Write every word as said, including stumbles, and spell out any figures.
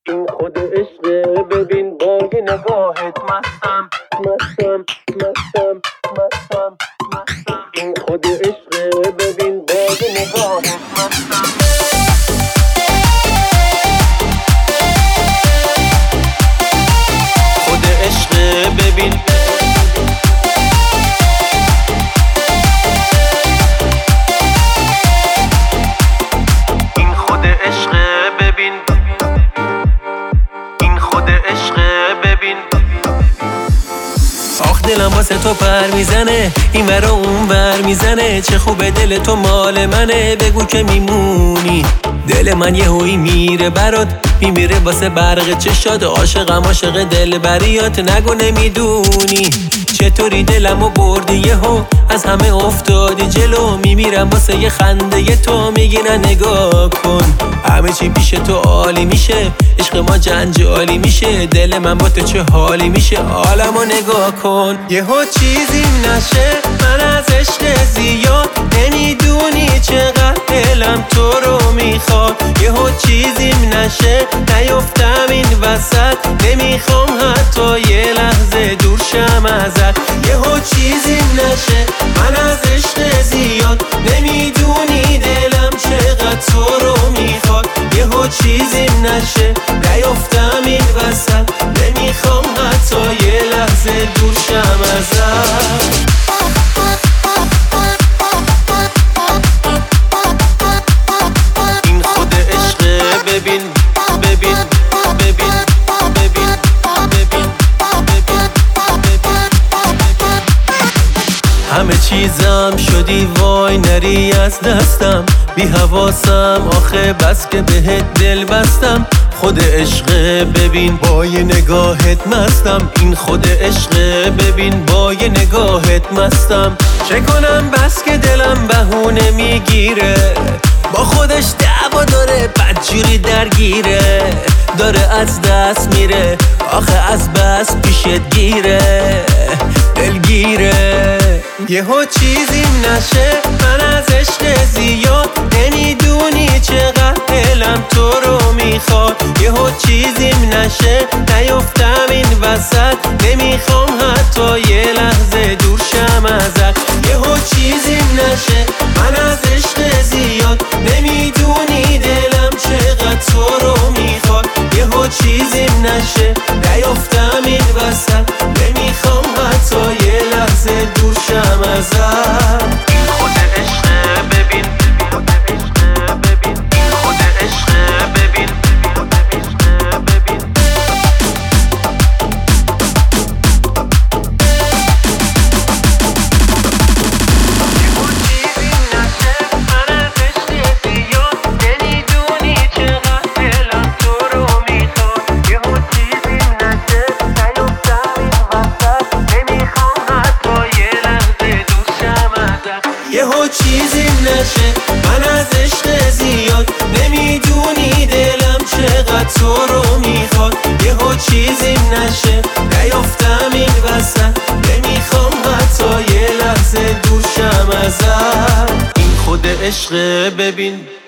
این خود عشقه، ببین با یه نگاهت مستم مستم مستم مستم مستم. این خود عشقه، ببین با یه نگاهت مستم. خود عشقه ببین، این خود عشقه ببین، این خود عشقه ببین. آخ دلم واسه تو پر میزنه، این ورا اون ور میزنه. چه خوبه دل تو مال منه، بگو که میمونی. دل من یه هوی میره برات، میمیره واسه برق چشات. عاشقم عاشق دل بریات، نگو نمیدونی. چطوری دلمو بردی یهو، از همه افتادی جلو. میمیرم واسه یه خنده ی تو، میگی نه نگاه کن. همه چی پیش تو عالی میشه، عشق ما جنجالی میشه. دل من با تو چه حالی میشه، عالمو نگاه کن. یهو چیزیم نشه، من از عشق زیاد نمیدونی چقدر دلم تو رو میخواد. یهو چیزیم نشه، نیفتم این وسط. نمیخوام حتی یه لحظه دور شم ازت. یهو چیزیم نشه، من از عشق زیاد نمیدونی دلم چقدر تو رو میخواد. یهو چیزیم نشه، نیفتم این وسط. نمیخوام حتی یه لحظه دور شم ازت. این خود عشقه ببین ببین ببین ببین ببین ببین ببین. همه چیزم شدی وای نری از دستم. بی حواسم آخه بس که بهت دل بستم. خود عشقه ببین با یه نگاهت مستم. این خود عشقه ببین با یه نگاهت مستم. چه کنم بس که دلم بهونه میگیره، با خودش دعوا داره بدجوری درگیره. داره از دست میره آخه از بس پیشت گیره، دلگیره. یهو چیزیم نشه، من از عشق زیاد نمیدونی چقدر دلم تو رو میخواد. یهو چیزیم نشه، نیفتم این وسط. نمیخوام حتی یه لحظه دور شم ازت. یهو چیزیم نشه، من از عشق زیاد نمیدونی دلم چقدر تو رو میخواد. یهو چیزیم نشه، نیفتم این وسط. نمیخوام حتی یه لحظه دور شم ازت. این خود عشقه ببین، خود عشقه ببین، این خود عشقه ببین، خود عشقه ببین. یهو چیزیم نشه، من از عشق زیاد نمیدونی چقدر دلم تو رو میخواد. یهو چیزیم نشه، نیفتم این وسط. نمیخوام حتی یه لحظه دور شم ازت. یهو چیزیم نشه، من از عشق زیاد نمیدونی دلم چقدر تو رو میخواد. یهو چیزیم نشه، نیفتم این وسط. نمیخوام حتی یه لحظه دور شم ازت. این خود عشق ببین.